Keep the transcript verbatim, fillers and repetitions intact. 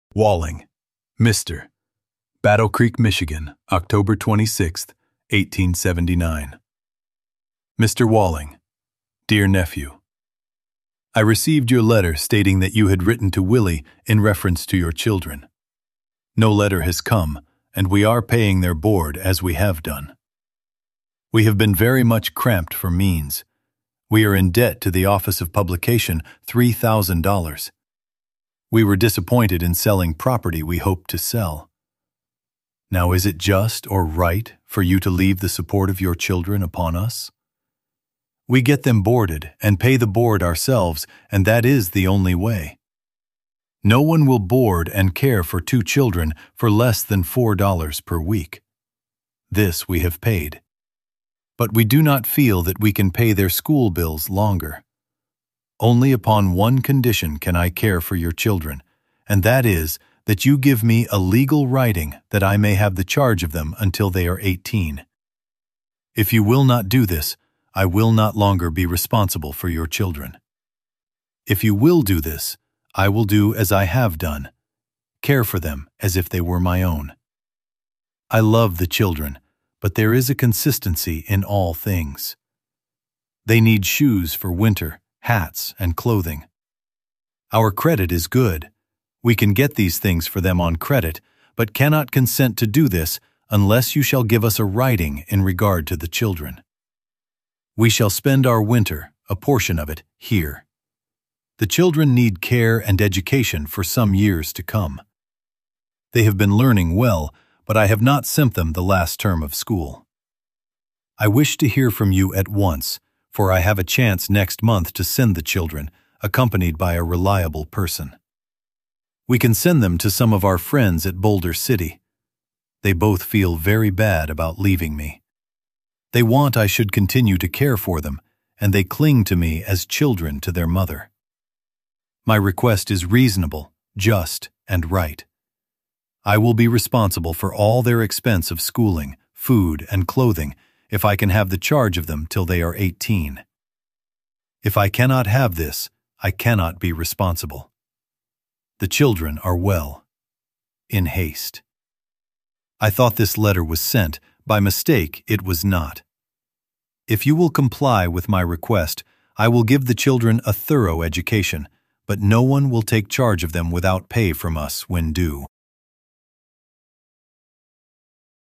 Walling, Mister Battle Creek, Michigan, October twenty-sixth, eighteen seventy-nine. Mister Walling, Dear Nephew, I received your letter stating that you had written to Willie in reference to your children. No letter has come, and we are paying their board as we have done. We have been very much cramped for means. We are in debt to the Office of Publication three thousand dollars. We were disappointed in selling property we hoped to sell. Now is it just or right for you to leave the support of your children upon us? We get them boarded and pay the board ourselves, and that is the only way. No one will board and care for two children for less than four dollars per week. This we have paid. But we do not feel that we can pay their school bills longer. Only upon one condition can I care for your children, and that is that you give me a legal writing that I may have the charge of them until they are eighteen. If you will not do this, I will not longer be responsible for your children. If you will do this, I will do as I have done, care for them as if they were my own. I love the children, but there is a consistency in all things. They need shoes for winter, hats, and clothing. Our credit is good. We can get these things for them on credit, but cannot consent to do this unless you shall give us a writing in regard to the children. We shall spend our winter, a portion of it, here. The children need care and education for some years to come. They have been learning well, but I have not sent them the last term of school. I wish to hear from you at once, for I have a chance next month to send the children, accompanied by a reliable person. We can send them to some of our friends at Boulder City. They both feel very bad about leaving me. They want I should continue to care for them, and they cling to me as children to their mother. My request is reasonable, just, and right. I will be responsible for all their expense of schooling, food, and clothing if I can have the charge of them till they are eighteen. If I cannot have this, I cannot be responsible. The children are well. In haste. I thought this letter was sent. By mistake, it was not. If you will comply with my request, I will give the children a thorough education, but no one will take charge of them without pay from us when due.